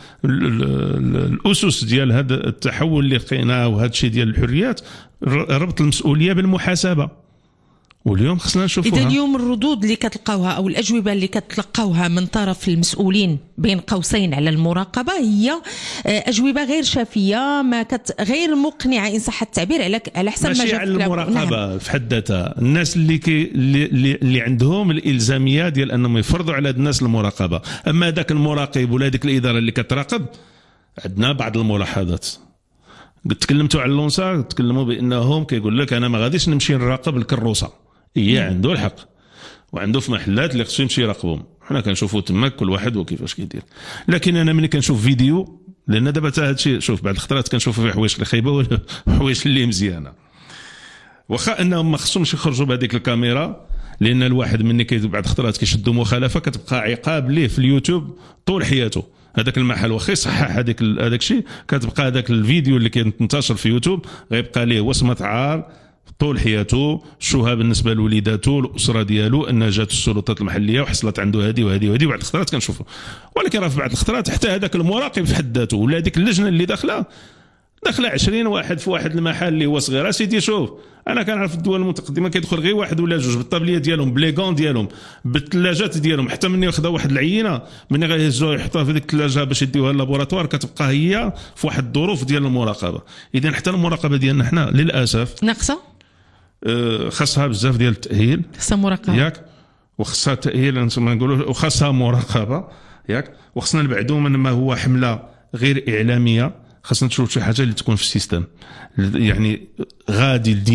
الاسس ديال هذا التحول اللي لقيناه وهذا الشيء ديال الحريات، ربط المسؤوليه بالمحاسبه. واليوم خصنا نشوفوها. إذا اليوم الردود اللي كتلقاوها أو الأجوبة اللي كتلقاوها من طرف المسؤولين بين قوسين على المراقبة هي أجوبة غير شافية، ما كت غير مقنعة إن صح التعبير على على حسب ما جاء. ماشي على المراقبة نعم. في حد ذاتها الناس اللي كي اللي, اللي عندهم الإلزامية ديال أنهم يفرضوا على الناس المراقبة، أما ذاك المراقب ولا ديك الإدارة اللي كتراقب عندنا بعض الملاحظات. تكلمتوا على اللونسا، تكلموا بأنهم كيقول لك أنا ما غاديش نمشي نراقب الكروسة، هي عنده الحق وعنده في محلات اللي خصو يمشي يراقبهم، حنا كنشوفوا تماك كل واحد وكيفاش كيدير. لكن انا ملي كنشوف فيديو، لان دابا حتى هادشي شوف بعض الخطرات كنشوفوا فيه حوايج اللي خايبه ولا حوايج اللي مزيانه، واخا انهم ما خصهمش يخرجوا بهذيك الكاميرا، لان الواحد مني بعض الخطرات كيشدوا مخالفه كتبقى عقاب ليه في اليوتيوب طول حياته. هذاك المحل واخا يصحح هذاك هذاك الشيء، كتبقى هذاك الفيديو اللي كينتشر في يوتيوب غيبقى ليه وصمه عار طول حياته، شوها بالنسبه لوليداته الاسره ديالو ان جات السلطات المحليه وحصلت عنده هذه وهذه وهذه. بعض الخطرات كنشوفوا، ولكن راه في بعض الخطرات حتى هذاك المراقب في حد ذاته ولا هذيك اللجنه اللي داخله داخله عشرين واحد في واحد المحل اللي هو صغير. سيدي شوف انا كنعرف الدول المتقدمه كيدخل غير واحد ولا جوج بالطابليه ديالهم بليغون ديالهم بالثلاجات ديالهم، حتى مني واخذوا واحد العينه مني غيهزوها يحطوها في ديك الثلاجه باش يديوها للابوراتوار، كتبقى هي في واحد الظروف ديال المراقبه. اذا حتى المراقبه ديالنا حنا للاسف ناقصه، خاصها بزاف ديال التاهيل، خاصها مراقبه ياك، وخاصها تاهيل نسمى نقولوا، وخاصها مراقبه ياك، وخصنا نبعدوا من ما هو حمله غير اعلاميه. خاصنا نشوف شي حاجه اللي تكون في السيستم يعني غادي ديما.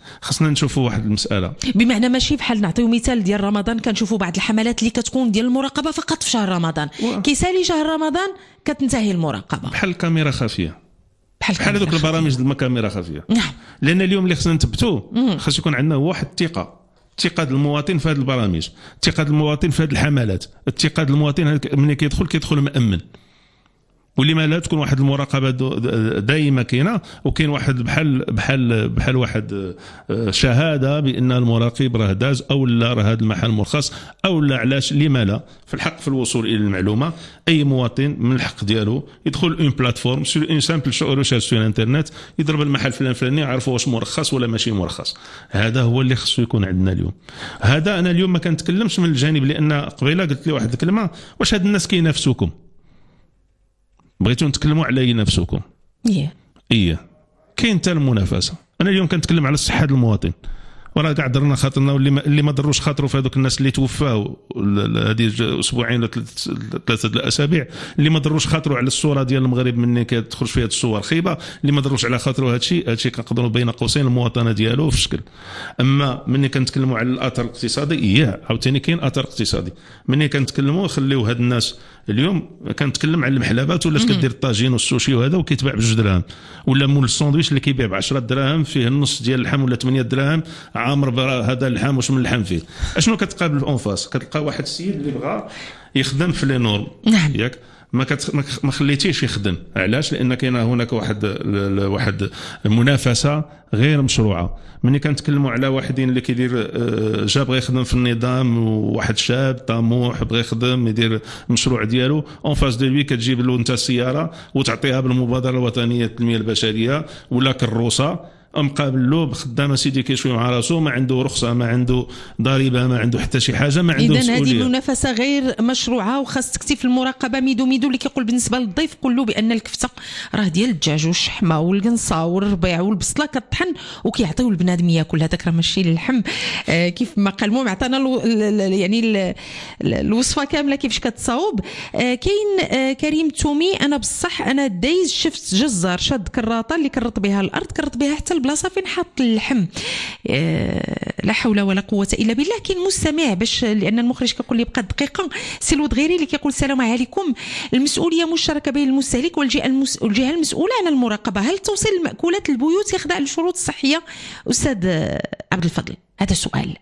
خصنا نشوفوا واحد المساله، بمعنى ماشي بحال نعطيو مثال ديال رمضان كنشوفوا بعض الحملات اللي كتكون ديال المراقبه فقط في شهر رمضان، و... كيسالي شهر رمضان كتنتهي المراقبه بحال الكاميرا خفيه، بحال بحال هذوك البرامج ديال الكاميرا خفيه. نعم. لان اليوم اللي خصنا نثبتوه خاص يكون عندنا واحد الثقه، ثقه المواطن في هذه البرامج، ثقه المواطن في هذه الحملات، الثقه المواطن ملي كيدخل كيدخل مأمن. ولما لا تكون واحد المراقبه دائمه كاينه، وكاين واحد بحال بحال بحال واحد شهاده بان المراقب راه داز او لا راه هذا المحل مرخص او لا. علاش؟ لما لا؟ في الحق في الوصول الى المعلومه. اي مواطن من الحق ديالو يدخل اون بلاتفورم سور اون سامبل ريشيرش في الانترنت، يضرب المحل فلان فلاني يعرفوا واش مرخص ولا ماشي مرخص. هذا هو اللي خصو يكون عندنا اليوم. هذا انا اليوم ما كنتكلمش من الجانب، لان قبيله قلت لي واحد الكلمه، واش هاد الناس كينافسوكم؟ بغيتوا نتكلموا على ينافسوكم. ايه ايه كاين حتى المنافسه. انا اليوم كنتكلم على صحه المواطن، وراه كاع درنا خاطرنا، واللي ما, اللي ما ضروش خاطروا في هذوك الناس اللي توفاو هذه اسبوعين ولا ثلاثه الاسابيع، اللي ما ضروش خاطروا على الصوره ديال المغرب مني كتخرج فيها الصور خيبه، اللي ما ضروش على خاطروا هذا الشيء، هذا الشيء كنقدروا بين قوسين المواطنه ديالو في شكل. اما مني كنتكلموا على الاثر الاقتصادي، اياه عاوتاني كاين اثر اقتصادي. مني كنتكلموا خليو هاد الناس اليوم، كنتكلم على المحلبات ولاش كدير الطاجين والسوشي وهذا وكيتباع بجوج دراهم، ولا مول الساندويتش اللي كيبيع ب عشرة دراهم فيه النص ديال اللحم ولا ثمانية دراهم، عامر هذا اللحم واش من اللحم فيه. اشنو كتقابل اون فاس؟ كتلقى واحد السيد اللي بغى يخدم في لي نورم. نعم. ياك ما كت... ما خليتيش يخدم. علاش؟ لان كاين هناك واحد واحد منافسه غير مشروعه. ملي كنتكلموا على واحدين اللي كيدير جا بغى يخدم في النظام، وواحد شاب طموح بغى يخدم يدير المشروع ديالو، اون فاس دو لوي كتجيب له انت السياره وتعطيها بالمبادره الوطنيه للتنميه البشريه ولا كروسه، مقابل له بخدامه سيدي كيشوي مع راسو، ما عنده رخصه، ما عنده ضريبه، ما عنده حتى شي حاجه، ما عنده مسؤوليه. اذا هذه منافسه غير مشروعه، وخاص تكتي في المراقبه ميدو ميدو اللي كيقول بالنسبه للضيف كله بان الكفته راه ديال الدجاج والشحمه والقنصه والربيع والبصله كطحن وكيعطيو البنادم ياكل، هذاك راه ماشي اللحم. آه كيف ما قال المهم عطانا يعني ال الوصفه كامله كيفاش كتصاوب. آه كاين آه كريم تومي، انا بصح انا دايز شفت جزار شاد كراطه اللي كرط بها الارض، كرط بها حتى البلاصه فين حط اللحم. آه لا حول ولا قوه الا بالله. كاين مستمع باش لان المخرج كيقول لي بقى دقيقه، سي الودغيري اللي كيقول السلام عليكم، المسؤوليه مشتركه بين المستهلك والجهه المس... الجهه المسؤوله عن المراقبه. هل توصيل المأكولات للبيوت يخضع للشروط الصحيه؟ استاذ عبد الفضل هذا سؤال.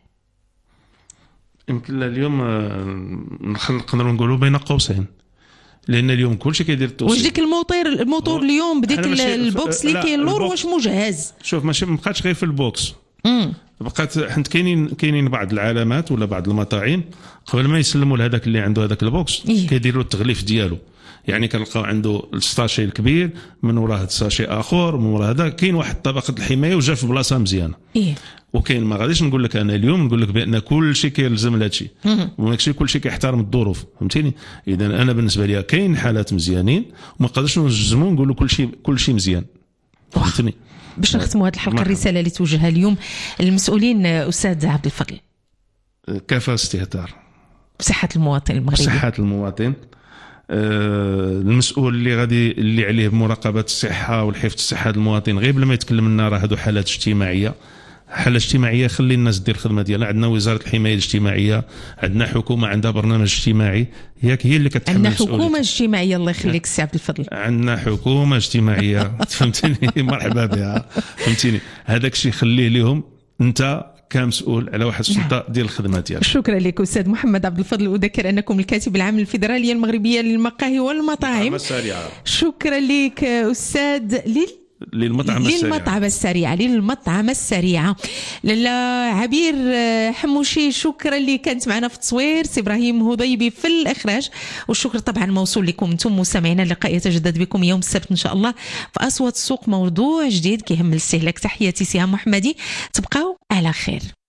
يمكن اليوم نقدروا نقولوا بين قوسين، لان اليوم كلشي كيدير التوصيل. واش ديك الموتور الموتور اليوم بديك البوكس اللي كاين اللور واش مجهز؟ شوف ماشي ما بقاتش غير في البوكس، امم بقات حنت كاينين كاينين بعض العلامات ولا بعض المطاعم قبل ما يسلموا لهذاك اللي عنده هذاك البوكس إيه؟ كيديروا التغليف ديالو. يعني كنلقاو عنده الساشي الكبير، من وراه الساشي اخر، من وراه هذا كاين واحد طبقه الحمايه وجا في بلاصه مزيانه. إيه؟ وكاين ما غاديش نقول لك انا اليوم نقول لك بان كل شيء كيلزم لهذا الشيء، وماكشي كل شيء كيحترم الظروف، فهمتيني؟ اذا انا بالنسبه لي كاين حالات مزيانين وما نقدرش نجزموا نقولوا كل شيء كل شيء مزيان، فهمتني؟ باش نختموا هذه الحلقه الرساله اللي توجهها اليوم المسؤولين استاذ عبد الفضل. كفى استهتار بصحه المواطن المغربي، بصحه المواطن. المسؤول اللي غادي اللي عليه مراقبه الصحه والحفظ الصحه المواطن غير بلا ما يتكلم لنا راه هادو حالات اجتماعيه. حاله اجتماعيه خلي الناس دير الخدمه ديالها. عندنا وزاره الحمايه الاجتماعيه، عندنا حكومه عندها برنامج اجتماعي، ياك هي اللي كتحمل عندنا المسؤوليه. حكومه اجتماعيه الله يخليك سي عبد الفضل، عندنا حكومه اجتماعيه فهمتني؟ مرحبا بها، فهمتني؟ هذاك الشيء خليه لهم انت كمسؤول على واحد السلطه ديال الخدمه ديالك. شكرا لك استاذ محمد عبد الفضل. اذكر انكم الكاتب العام للفيدراليه المغربيه للمقاهي والمطاعم. شكرا لك استاذ لل للمطعم السريعة للمطعم السريعة للمطعم السريعة لالا عبير حموشي. شكرا اللي كانت معنا في التصوير، سي ابراهيم هضيبي في الاخراج، والشكر طبعا موصول لكم انتم مستمعينا. اللقاء يتجدد بكم يوم السبت ان شاء الله في اصوات السوق، موضوع جديد كيهم الاستهلاك. تحياتي سهام محمدي، تبقاو على خير.